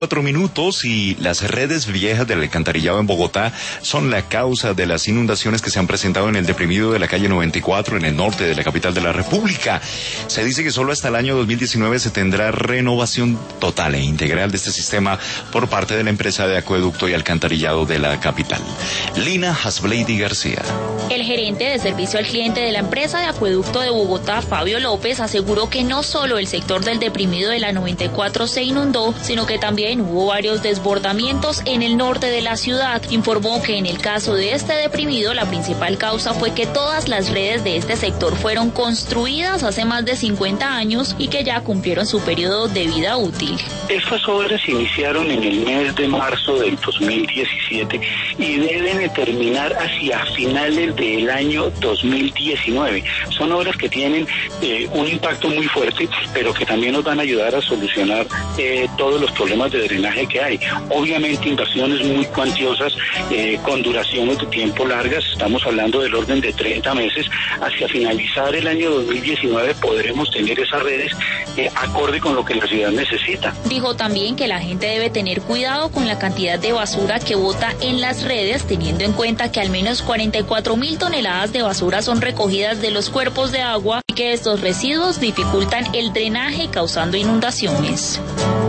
4 minutos y las redes viejas del alcantarillado en Bogotá son la causa de las inundaciones que se han presentado en el deprimido de la calle 94 en el norte de la capital de la República. Se dice que solo hasta el año 2019 se tendrá renovación total e integral de este sistema por parte de la empresa de acueducto y alcantarillado de la capital. Lina Hasbleidi García. El gerente de servicio al cliente de la empresa de acueducto de Bogotá, Fabio López, aseguró que no solo el sector del deprimido de la 94 se inundó, sino que también hubo varios desbordamientos en el norte de la ciudad. Informó que en el caso de este deprimido, la principal causa fue que todas las redes de este sector fueron construidas hace más de 50 años y que ya cumplieron su periodo de vida útil. Estas obras se iniciaron en el mes de marzo del 2017 y deben terminar hacia finales del año 2019. Son obras que tienen un impacto muy fuerte, pero que también nos van a ayudar a solucionar todos los problemas de drenaje que hay. Obviamente inversiones muy cuantiosas, con duraciones de tiempo largas, estamos hablando del orden de 30 meses. Hacia finalizar el año 2019 podremos tener esas redes acorde con lo que la ciudad necesita. Dijo también que la gente debe tener cuidado con la cantidad de basura que bota en las redes, teniendo en cuenta que al menos 44.000 toneladas de basura son recogidas de los cuerpos de agua y que estos residuos dificultan el drenaje causando inundaciones.